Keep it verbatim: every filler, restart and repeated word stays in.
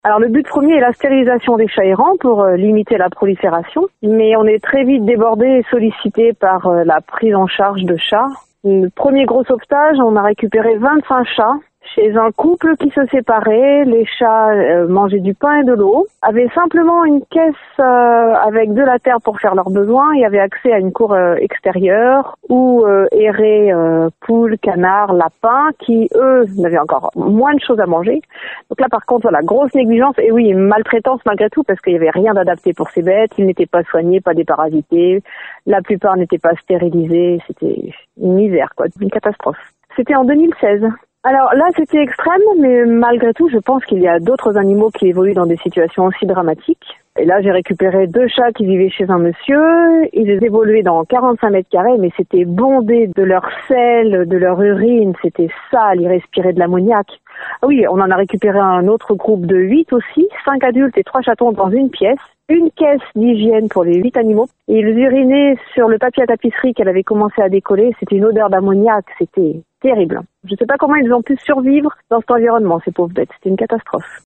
Alors le but premier est la stérilisation des chats errants pour euh, limiter la prolifération, mais on est très vite débordé et sollicité par euh, la prise en charge de chats. Le premier gros sauvetage, on a récupéré vingt-cinq chats chez un couple qui se séparait. Les chats euh, mangeaient du pain et de l'eau, avaient simplement une caisse euh, avec de la terre pour faire leurs besoins et avaient accès à une cour euh, extérieure où euh, erraient euh, poules, canards, lapins qui, eux, n'avaient encore moins de choses à manger. Donc là, par contre, voilà, grosse négligence et oui, maltraitance malgré tout parce qu'il n'y avait rien d'adapté pour ces bêtes. Ils n'étaient pas soignés, pas déparasités. La plupart n'étaient pas stérilisés. C'était une misère, quoi, une catastrophe. C'était en deux mille seize. Alors là, c'était extrême, mais malgré tout, je pense qu'il y a d'autres animaux qui évoluent dans des situations aussi dramatiques. Et là, j'ai récupéré deux chats qui vivaient chez un monsieur. Ils évoluaient dans quarante-cinq mètres carrés, mais c'était bondé de leur sel, de leur urine. C'était sale, ils respiraient de l'ammoniac. Ah oui, on en a récupéré un autre groupe de huit aussi, cinq adultes et trois chatons dans une pièce. Une caisse d'hygiène pour les huit animaux. Et ils urinaient sur le papier à tapisserie qu'elle avait commencé à décoller. C'était une odeur d'ammoniac. C'était terrible. Je ne sais pas comment ils ont pu survivre dans cet environnement, ces pauvres bêtes. C'était une catastrophe.